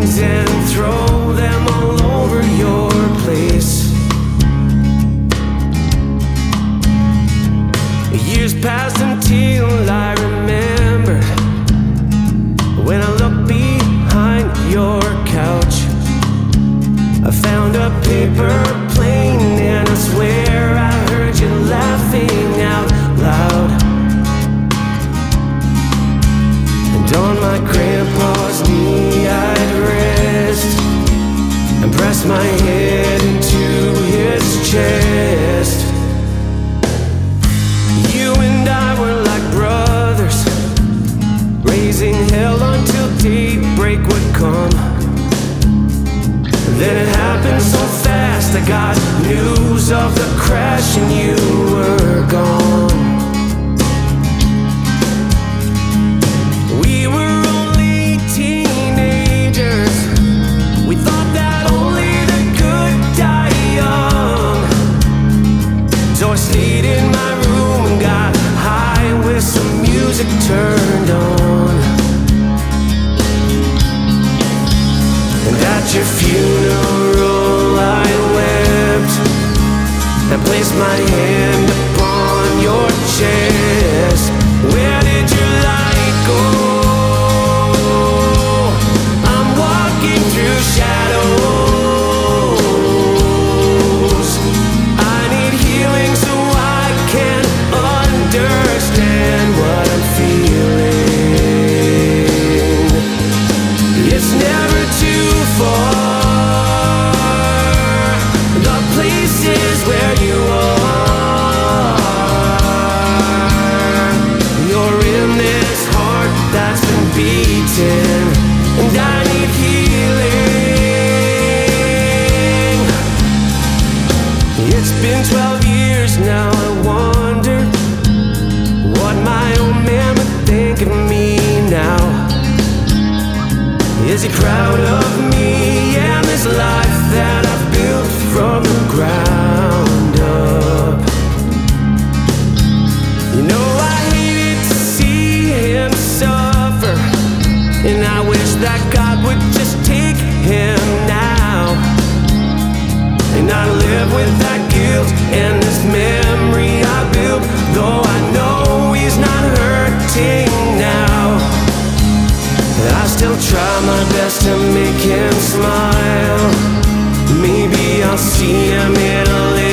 things and throw them all over your place. Years passed until I remembered when I looked behind your couch. I found a paper plane and I swear I heard you laughing out loud. And on my grandpa's knee I'd rest and press my head into his chest. You and I were like brothers, raising hell until daybreak would come. Then it happened so fast, I got news of the crash and you were gone. We were only teenagers, we thought that only the good die young. So I stayed in my room and got high with some music turned on. And at your funeral I wept and placed my hand upon your chest. Where did your light go? I'm walking through shadows. I need healing so I can understand what I'm feeling. It's never too far. The places where you are. You're in this heart that's been beaten, and I need healing. It's been 12 years now. I wonder what my old man would think of me now. Is he proud of me and this life that I've built from the ground up? You know I hated to see him suffer, and I wish that God would just take him now. And I live with that guilt and this memory I built, though I know he's not hurting now. I still try my best to make him smile. Maybe I'll see him in a little